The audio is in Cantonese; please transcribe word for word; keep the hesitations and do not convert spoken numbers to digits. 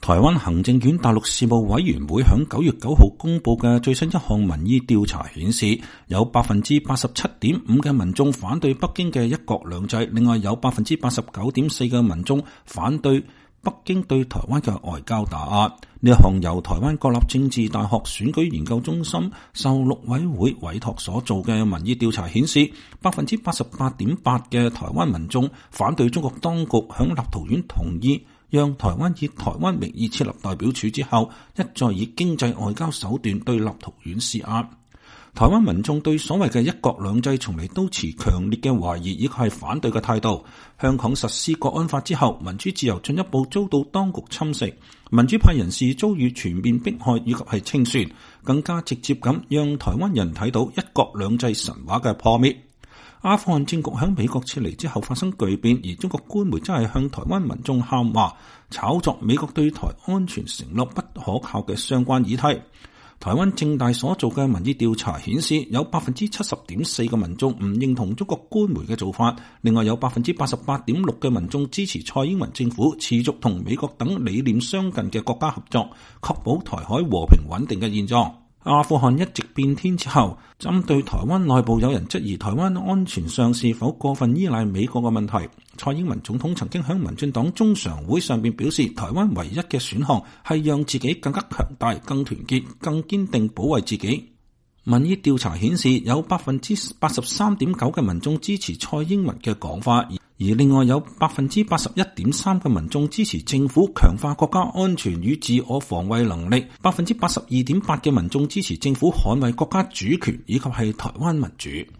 台灣行政院大陸事務委員會響九月九號公布嘅最新一項民意調查顯示，有百分之八十七點五嘅民眾反對北京嘅一國兩制，另外有百分之八十九點四嘅民眾反對北京對台灣嘅外交打壓。呢一項由台灣國立政治大學選舉研究中心受陸委會委託所做嘅民意調查顯示，百分之八十八點八嘅台灣民眾反對中國當局響立陶宛同意讓台灣以台灣名義設立代表處之後，一再以經濟外交手段對立陶宛施壓。台灣民眾對所謂嘅一國兩制從嚟都持強烈嘅懷疑以及係反對嘅態度。香港實施國安法之後，民主自由進一步遭到當局侵蝕，民主派人士遭遇全面迫害以及係清算，更加直接咁讓台灣人睇到一國兩制神話嘅破滅。阿富汗政局喺美國撤離之後發生巨變，而中國官媒真係向台灣民眾喊話，炒作美國對台安全承諾不可靠嘅相關議題。台灣政大所做嘅民意調查顯示，有百分之七十點四嘅民眾唔認同中國官媒嘅做法，另外有百分之八十八點六嘅民眾支持蔡英文政府持續同美國等理念相近嘅國家合作，確保台海和平穩定嘅現狀。阿富汗一直變天之後，針對台灣內部有人質疑台灣安全上是否過分依賴美國嘅問題，蔡英文總統曾經喺民進黨中常會上邊表示，台灣唯一嘅選項係讓自己更加強大、更團結、更堅定保衛自己。民意調查顯示，有百分之八十三點九嘅民眾支持蔡英文嘅講法，而另外有百分之八十一點三嘅民眾支持政府強化國家安全與自我防衛能力，百分之八十二點八嘅民眾支持政府捍衛國家主權以及係台灣民主。